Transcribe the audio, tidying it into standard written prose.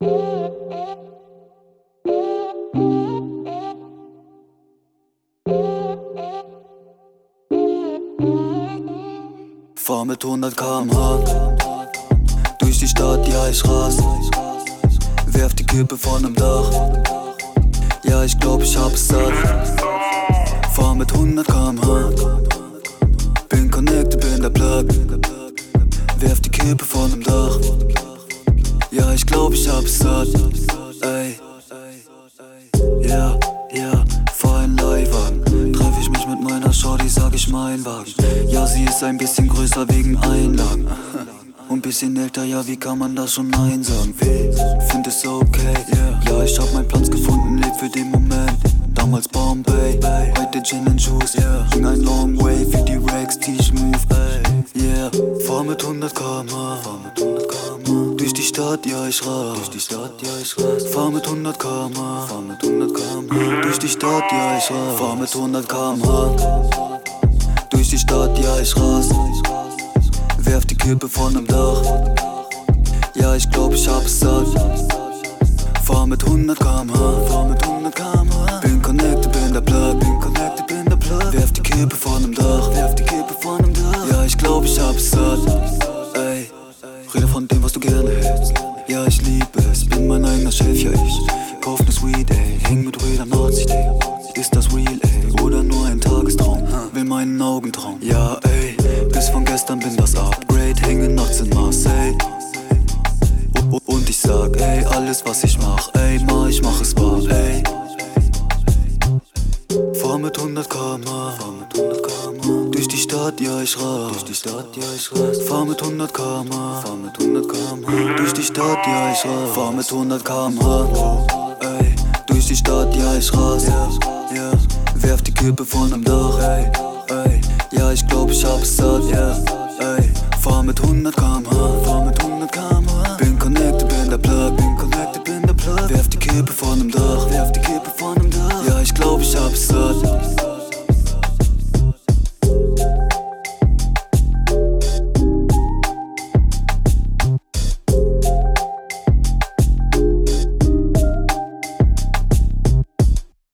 Fahr mit 100 km/h durch die Stadt, ja ich ras. Werf die Kippe von dem Dach, ja ich glaub ich hab's satt. Fahr mit 100 km/h, bin connected, bin der Plug. Werf die Kippe von dem Dach, ja ich glaub ich hab's satt. Ey, ja, ja, fahr ein Leihwagen. Treff ich mich mit meiner Shorty, sag ich mein Wagen. Ja, sie ist ein bisschen größer wegen Einlagen und bisschen älter, ja wie kann man das schon Nein sagen? Find es okay, yeah. Ja ich hab meinen Platz gefunden, leb für den Moment. Damals Bombay, heute Gin and Juice, yeah. Ging ein long way für die Racks, die ich move, ey, yeah. Fahr mit 100 km/h, durch die Stadt, ja ich ras. Fahr mit 100 km/h, durch die Stadt, ja ich ras. Fahr mit 100 km/h, durch die Stadt, ja ich ras. Werf die Kippe von dem Dach, ja ich glaub ich hab's satt. Fahr mit 100 km/h, bin connected, bin der Plug. Werf die Kippe von dem Dach, ja ich glaub ich hab's satt. Ey, rede von dem was du gerne hältst, ja ich lieb es, bin mein eigener Chef, ja ich kauf ne Sweet, ey, häng mit Reda 90, ey. Ist das real, ey, oder nur ein Tagestraum? Will meinen Augentraum, ja ey, bis von gestern bin das Upgrade, hänge nachts in Marseille. Und ich sag, ey, alles was ich mach, ey, ich mach es wahr, ey. Fahr mit 100 km/h, durch die Stadt, ja ich ras. Fahr mit 100 km/h, durch die Stadt, ja ich ras. Fahr mit 100 km/h, ey, durch die Stadt, ja ich ras. Werf die Kippe von dem Dach, ey, ja ich glaub ich hab's satt, ey. Fahr mit 100 km/h, bin connected, bin der Plug. Werf die Kippe von dem Dach.